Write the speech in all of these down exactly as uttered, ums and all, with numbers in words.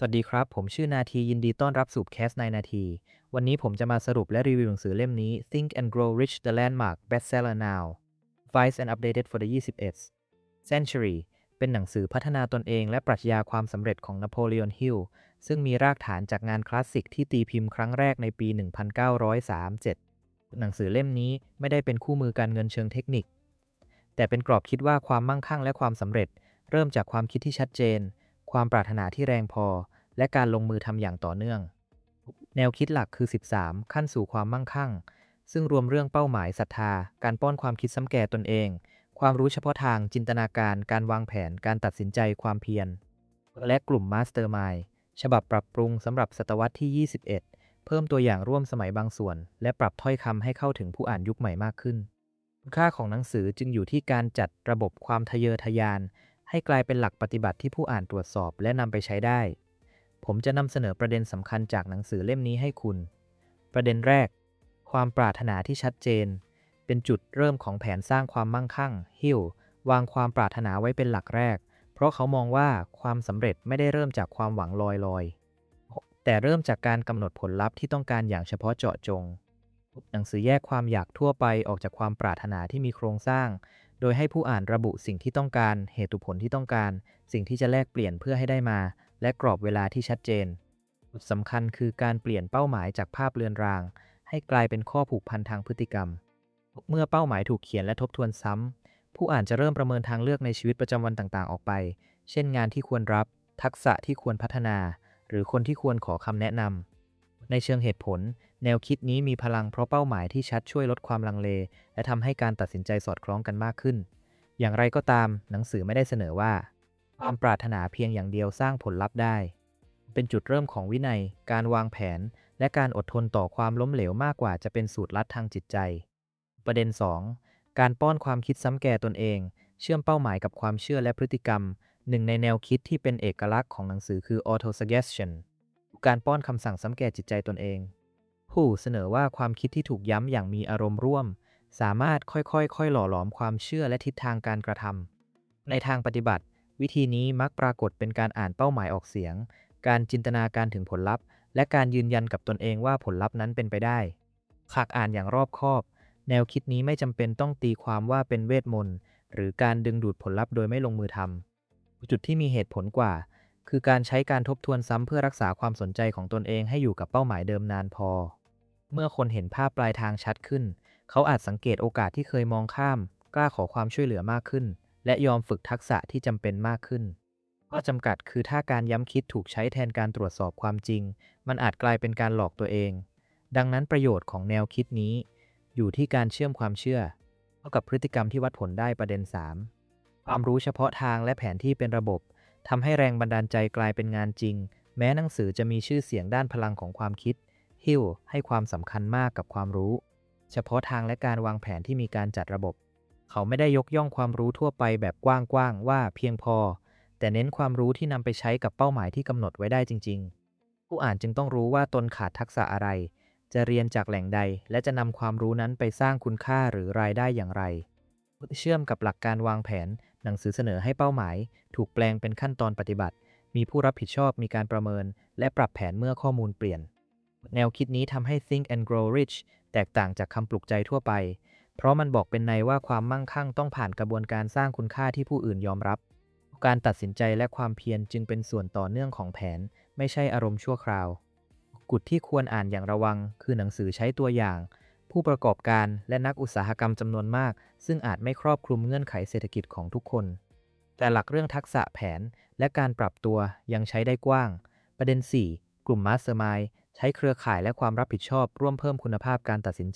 สวัสดีครับผมชื่อนาทียินดีต้อนรับสู่แคสในนาทีวันนี้ผมจะมาสรุปและรีวิวหนังสือเล่มนี้ Think and Grow Rich The Landmark Bestseller Now Advice and Updated for the twenty-eighth Century เป็นหนังสือพัฒนาตนเองและปรัชญาความสำเร็จของนโปเลียนฮิลซึ่งมีรากฐานจากงานคลาสสิกที่ตีพิมพ์ครั้งแรกในปี หนึ่งพันเก้าร้อยสามสิบเจ็ด หนังสือเล่มนี้ไม่ได้เป็นคู่มือการเงินเชิงเทคนิคแต่เป็นกรอบคิดว่าความมั่งคั่งและความสำเร็จเริ่มจากความคิดที่ชัดเจนความปรารถนาที่แรงพอและการลงมือทำอย่างต่อเนื่องแนวคิดหลักคือสิบสามขั้นสู่ความมั่งคั่งซึ่งรวมเรื่องเป้าหมายศรัทธาการป้อนความคิดซ้ำแก่ตนเองความรู้เฉพาะทางจินตนาการการวางแผนการตัดสินใจความเพียรและกลุ่มมาสเตอร์มายด์ฉบับปรับปรุงสำหรับศตวรรษที่ยี่สิบเอ็ดเพิ่มตัวอย่างร่วมสมัยบางส่วนและปรับถ้อยคำให้เข้าถึงผู้อ่านยุคใหม่มากขึ้นคุณค่าของหนังสือจึงอยู่ที่การจัดระบบความทะเยอทะยานให้กลายเป็นหลักปฏิบัติที่ผู้อ่านตรวจสอบและนำไปใช้ได้ผมจะนำเสนอประเด็นสำคัญจากหนังสือเล่มนี้ให้คุณประเด็นแรกความปรารถนาที่ชัดเจนเป็นจุดเริ่มของแผนสร้างความมั่งคั่งฮิลวางความปรารถนาไว้เป็นหลักแรกเพราะเขามองว่าความสำเร็จไม่ได้เริ่มจากความหวังลอยๆแต่เริ่มจากการกำหนดผลลัพธ์ที่ต้องการอย่างเฉพาะเจาะจงหนังสือแยกความอยากทั่วไปออกจากความปรารถนาที่มีโครงสร้างโดยให้ผู้อ่านระบุสิ่งที่ต้องการเหตุผลที่ต้องการสิ่งที่จะแลกเปลี่ยนเพื่อให้ได้มาและกรอบเวลาที่ชัดเจนจุดสำคัญคือการเปลี่ยนเป้าหมายจากภาพเลือนรางให้กลายเป็นข้อผูกพันทางพฤติกรรมเมื่อเป้าหมายถูกเขียนและทบทวนซ้ำผู้อ่านจะเริ่มประเมินทางเลือกในชีวิตประจำวันต่างๆออกไปเช่นงานที่ควรรับทักษะที่ควรพัฒนาหรือคนที่ควรขอคำแนะนำในเชิงเหตุผลแนวคิดนี้มีพลังเพราะเป้าหมายที่ชัดช่วยลดความลังเลและทำให้การตัดสินใจสอดคล้องกันมากขึ้นอย่างไรก็ตามหนังสือไม่ได้เสนอว่าความปรารถนาเพียงอย่างเดียวสร้างผลลัพธ์ได้เป็นจุดเริ่มของวินัยการวางแผนและการอดทนต่อความล้มเหลวมากกว่าจะเป็นสูตรลัดทางจิตใจประเด็นสองการป้อนความคิดซ้ำแก่ตนเองเชื่อมเป้าหมายกับความเชื่อและพฤติกรรมหนึ่งในแนวคิดที่เป็นเอกลักษณ์ของหนังสือคือ auto-suggestion การป้อนคำสั่งซ้ำแก่จิตใจตนเองผู้เสนอว่าความคิดที่ถูกย้ำอย่างมีอารมณ์ร่วมสามารถค่อยๆค่อยหล่อหลอมความเชื่อและทิศทางการกระทำในทางปฏิบัติวิธีนี้มักปรากฏเป็นการอ่านเป้าหมายออกเสียงการจินตนาการถึงผลลัพธ์และการยืนยันกับตนเองว่าผลลัพธ์นั้นเป็นไปได้หากอ่านอย่างรอบคอบแนวคิดนี้ไม่จำเป็นต้องตีความว่าเป็นเวทมนต์หรือการดึงดูดผลลัพธ์โดยไม่ลงมือทำจุดที่มีเหตุผลกว่าคือการใช้การทบทวนซ้ำเพื่อรักษาความสนใจของตนเองให้อยู่กับเป้าหมายเดิมนานพอเมื่อคนเห็นภาพปลายทางชัดขึ้นเขาอาจสังเกตโอกาสที่เคยมองข้ามกล้าขอความช่วยเหลือมากขึ้นและยอมฝึกทักษะที่จำเป็นมากขึ้นข้อจำกัดคือถ้าการย้ำคิดถูกใช้แทนการตรวจสอบความจริงมันอาจกลายเป็นการหลอกตัวเองดังนั้นประโยชน์ของแนวคิดนี้อยู่ที่การเชื่อมความเชื่อเข้ากับพฤติกรรมที่วัดผลได้ประเด็นสามความรู้เฉพาะทางและแผนที่เป็นระบบทำให้แรงบันดาลใจกลายเป็นงานจริงแม้หนังสือจะมีชื่อเสียงด้านพลังของความคิดฮิลให้ความสำคัญมากกับความรู้เฉพาะทางและการวางแผนที่มีการจัดระบบเขาไม่ได้ยกย่องความรู้ทั่วไปแบบกว้างๆว่าเพียงพอแต่เน้นความรู้ที่นำไปใช้กับเป้าหมายที่กำหนดไว้ได้จริงๆผู้อ่านจึงต้องรู้ว่าตนขาดทักษะอะไรจะเรียนจากแหล่งใดและจะนำความรู้นั้นไปสร้างคุณค่าหรือรายได้อย่างไรเชื่อมกับหลักการวางแผนหนังสือเสนอให้เป้าหมายถูกแปลงเป็นขั้นตอนปฏิบัติมีผู้รับผิดชอบมีการประเมินและปรับแผนเมื่อข้อมูลเปลี่ยนแนวคิดนี้ทำให้ Think and Grow Rich แตกต่างจากคำปลุกใจทั่วไปเพราะมันบอกเป็นในว่าความมั่งคั่งต้องผ่านกระบวนการสร้างคุณค่าที่ผู้อื่นยอมรับการตัดสินใจและความเพียรจึงเป็นส่วนต่อเนื่องของแผนไม่ใช่อารมณ์ชั่วคราวกุฎที่ควรอ่านอย่างระวังคือหนังสือใช้ตัวอย่างผู้ประกอบการและนักอุตสาหกรรมจำนวนมากซึ่งอาจไม่ครอบคลุมเงื่อนไขเศรษฐกิจของทุกคนแต่หลักเรื่องทักษะแผนและการปรับตัวยังใช้ได้กว้างประเด็นสี่กลุ่ม Mastermind ใช้เครือข่ายและความรับผิดชอบร่วมเพิ่มคุณภาพการตัดสินใจ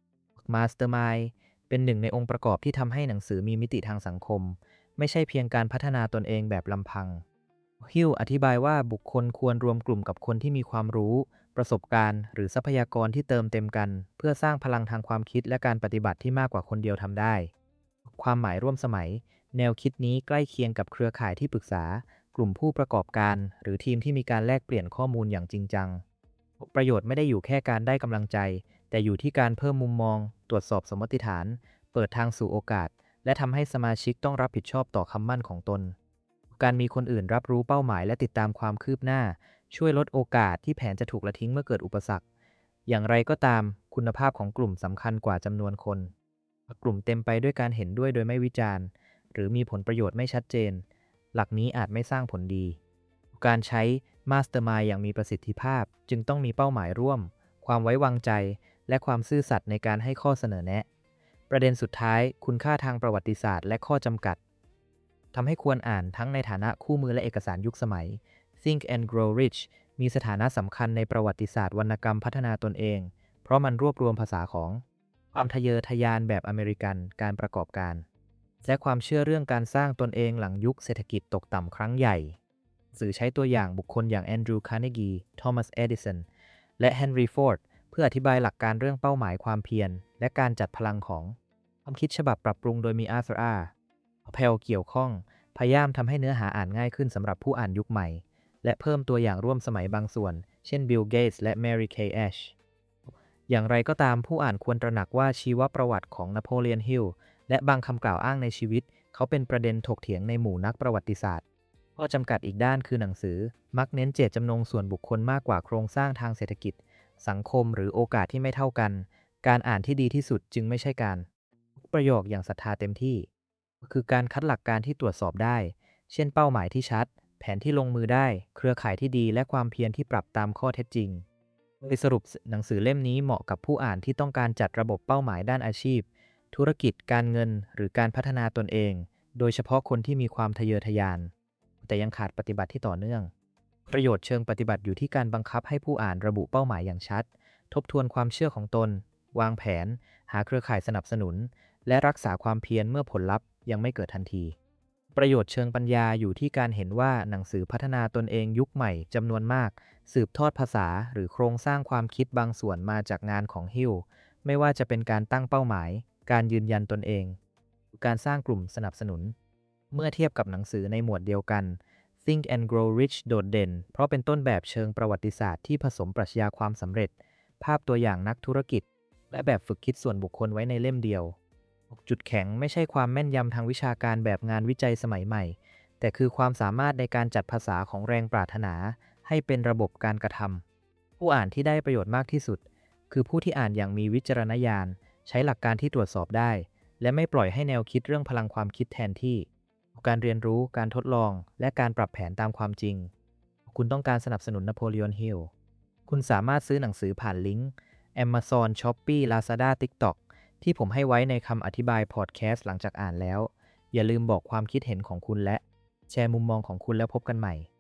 Mastermind เป็นหนึ่งในองค์ประกอบที่ทำให้หนังสือมีมิติทางสังคมไม่ใช่เพียงการพัฒนาตนเองแบบลำพังฮิลอธิบายว่าบุคคลควรรวมกลุ่มกับคนที่มีความรู้ประสบการณ์หรือทรัพยากรที่เติมเต็มกันเพื่อสร้างพลังทางความคิดและการปฏิบัติที่มากกว่าคนเดียวทำได้ความหมายร่วมสมัยแนวคิดนี้ใกล้เคียงกับเครือข่ายที่ปรึกษากลุ่มผู้ประกอบการหรือทีมที่มีการแลกเปลี่ยนข้อมูลอย่างจริงจังประโยชน์ไม่ได้อยู่แค่การได้กำลังใจแต่อยู่ที่การเพิ่มมุมมองตรวจสอบสมมติฐานเปิดทางสู่โอกาสและทำให้สมาชิกต้องรับผิดชอบต่อคำมั่นของตนการมีคนอื่นรับรู้เป้าหมายและติดตามความคืบหน้าช่วยลดโอกาสที่แผนจะถูกละทิ้งเมื่อเกิดอุปสรรคอย่างไรก็ตามคุณภาพของกลุ่มสำคัญกว่าจำนวนคนกลุ่มเต็มไปด้วยการเห็นด้วยโดยไม่วิจารณ์หรือมีผลประโยชน์ไม่ชัดเจนหลักนี้อาจไม่สร้างผลดีการใช้ Mastermind อย่างมีประสิทธิภาพจึงต้องมีเป้าหมายร่วมความไว้วางใจและความซื่อสัตย์ในการให้ข้อเสนอแนะประเด็นสุดท้ายคุณค่าทางประวัติศาสตร์และข้อจำกัดทำให้ควรอ่านทั้งในฐานะคู่มือและเอกสารยุคสมัย Think and Grow Rich มีสถานะสำคัญในประวัติศาสตร์วรรณกรรมพัฒนาตนเองเพราะมันรวบรวมภาษาของความทะเยอทะยานแบบอเมริกันการประกอบการและความเชื่อเรื่องการสร้างตนเองหลังยุคเศรษฐกิจตกต่ำครั้งใหญ่สื่อใช้ตัวอย่างบุคคลอย่างแอนดรูว์ คาร์เนกี ทอมัส เอดิสัน และเฮนรี่ ฟอร์ดเพื่ออธิบายหลักการเรื่องเป้าหมายความเพียรและการจัดพลังของความคิดฉบับปรับปรุงโดยมีอาร์เธอร์ อาร์ เพลเกี่ยวข้องพยายามทำให้เนื้อหาอ่านง่ายขึ้นสำหรับผู้อ่านยุคใหม่และเพิ่มตัวอย่างร่วมสมัยบางส่วนเช่นบิล เกตส์และแมรี่ เค แอชอย่างไรก็ตามผู้อ่านควรตระหนักว่าชีวประวัติของนโปเลียน ฮิลและบางคำกล่าวอ้างในชีวิตเขาเป็นประเด็นถกเถียงในหมู่นักประวัติศาสตร์ข้อจำกัดอีกด้านคือหนังสือมักเน้นเจตจำนงส่วนบุคคลมากกว่าโครงสร้างทางเศรษฐกิจสังคมหรือโอกาสที่ไม่เท่ากันการอ่านที่ดีที่สุดจึงไม่ใช่การประโยคอย่างศรัทธาเต็มที่คือการคัดหลักการที่ตรวจสอบได้เช่นเป้าหมายที่ชัดแผนที่ลงมือได้เครือข่ายที่ดีและความเพียรที่ปรับตามข้อเท็จจริงโดยสรุปหนังสือเล่มนี้เหมาะกับผู้อ่านที่ต้องการจัดระบบเป้าหมายด้านอาชีพธุรกิจการเงินหรือการพัฒนาตนเองโดยเฉพาะคนที่มีความทะเยอทะยานแต่ยังขาดปฏิบัติที่ต่อเนื่องประโยชน์เชิงปฏิบัติอยู่ที่การบังคับให้ผู้อ่านระบุเป้าหมายอย่างชัดทบทวนความเชื่อของตนวางแผนหาเครือข่ายสนับสนุนและรักษาความเพียรเมื่อผลลัพธ์ยังไม่เกิดทันทีประโยชน์เชิงปัญญาอยู่ที่การเห็นว่าหนังสือพัฒนาตนเองยุคใหม่จำนวนมากสืบทอดภาษาหรือโครงสร้างความคิดบางส่วนมาจากงานของฮิลไม่ว่าจะเป็นการตั้งเป้าหมายการยืนยันตนเองการสร้างกลุ่มสนับสนุนเมื่อเทียบกับหนังสือในหมวดเดียวกัน Think and Grow Rich โดดเด่นเพราะเป็นต้นแบบเชิงประวัติศาสตร์ที่ผสมปรัชญาความสำเร็จภาพตัวอย่างนักธุรกิจและแบบฝึกคิดส่วนบุคคลไว้ในเล่มเดียวจุดแข็งไม่ใช่ความแม่นยำทางวิชาการแบบงานวิจัยสมัยใหม่แต่คือความสามารถในการจัดภาษาของแรงปรารถนาให้เป็นระบบการกระทำผู้อ่านที่ได้ประโยชน์มากที่สุดคือผู้ที่อ่านอย่างมีวิจารณญาณใช้หลักการที่ตรวจสอบได้และไม่ปล่อยให้แนวคิดเรื่องพลังความคิดแทนที่การเรียนรู้การทดลองและการปรับแผนตามความจริงคุณต้องการสนับสนุนนโปเลียน ฮิลคุณสามารถซื้อหนังสือผ่านลิงก์ Amazon Shopee Lazada TikTok ที่ผมให้ไว้ในคำอธิบายพอดแคสต์หลังจากอ่านแล้วอย่าลืมบอกความคิดเห็นของคุณและแชร์มุมมองของคุณแล้วพบกันใหม่